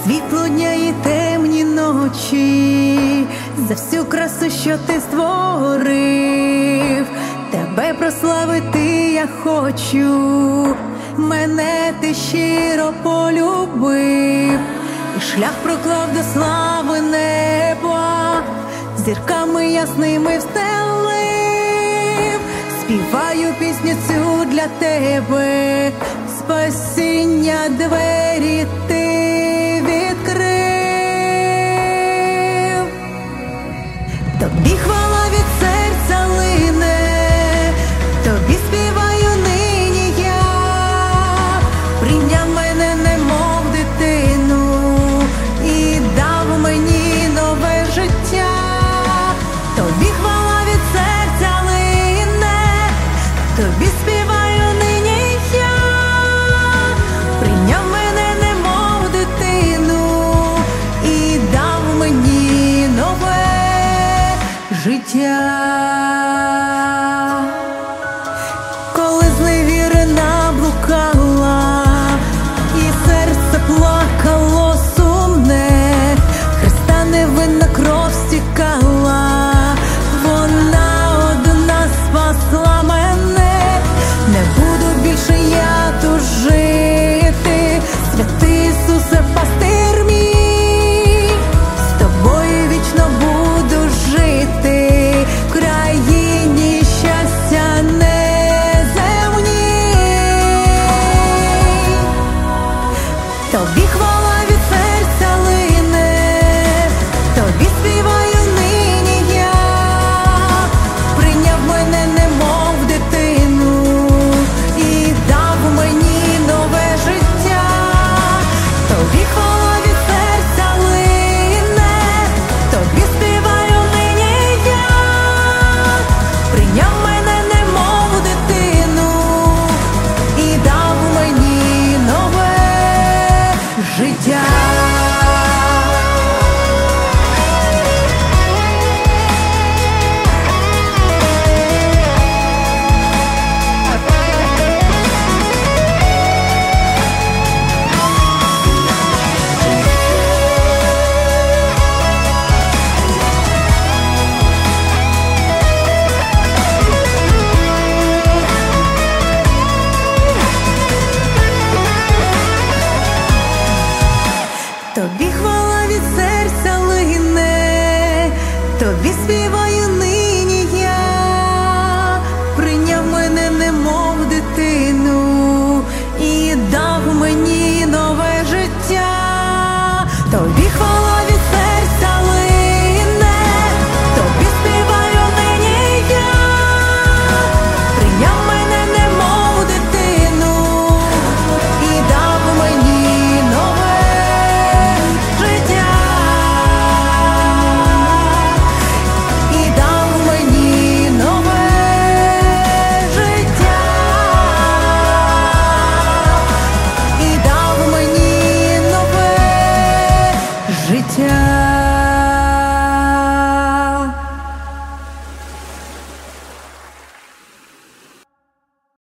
світло дня і темні ночі, за всю красу, що ти створив. Тебе прославити я хочу, мене ти щиро полюбив, і шлях проклав до слави неба, зірками ясними встелив. Співаю пісню цю для тебе, спасіння двері ти відкрив. Тобі хвала від серця лине, тобі співаю нині я. Прийняв мене немов дитину і дав мені нове життя. Тобі хвала від серця лине, тобі співаю нині я. Прийняв мене немов дитину і дав мені нове життя.